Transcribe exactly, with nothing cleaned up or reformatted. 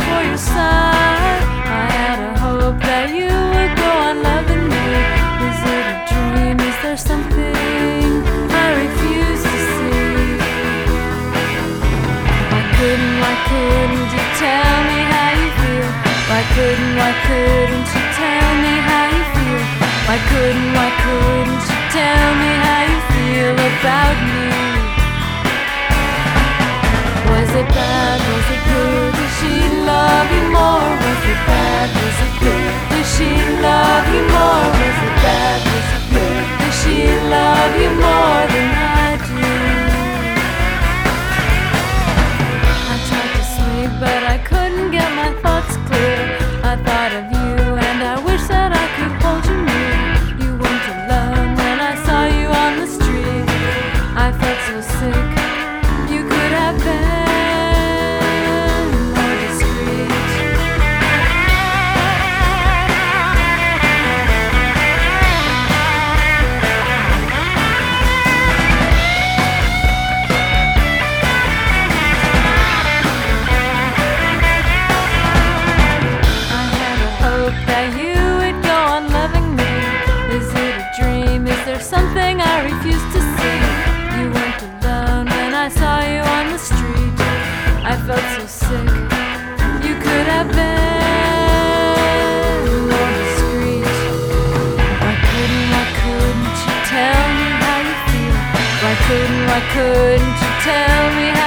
for your side. I had a hope that you would go on loving me. Is it a dream? Is there something I refuse to see? Why couldn't, why couldn't you tell me how you feel? Why couldn't, why couldn't you tell me how you feel? Why couldn't, why couldn't you tell me how you feel about me? Was it bad? Was it good? Did she love you more? Was it bad? Was it good? Did she love you more? Was it bad? Was it good? Did she love you more than I do? I tried to sleep, but I couldn't get my thoughts clear. I thought of you, and I wish that I could hold you near. You weren't alone when I saw you on the street. I felt so sick. You could have been more discreet. I had a hope that you would go on loving me. Is it a dream? Is there something I refuse to see? You weren't alone when I saw you on the street. I felt so sick. You could have been more discreet. Why couldn't, why couldn't you tell me how you feel? Why couldn't, why couldn't you tell me how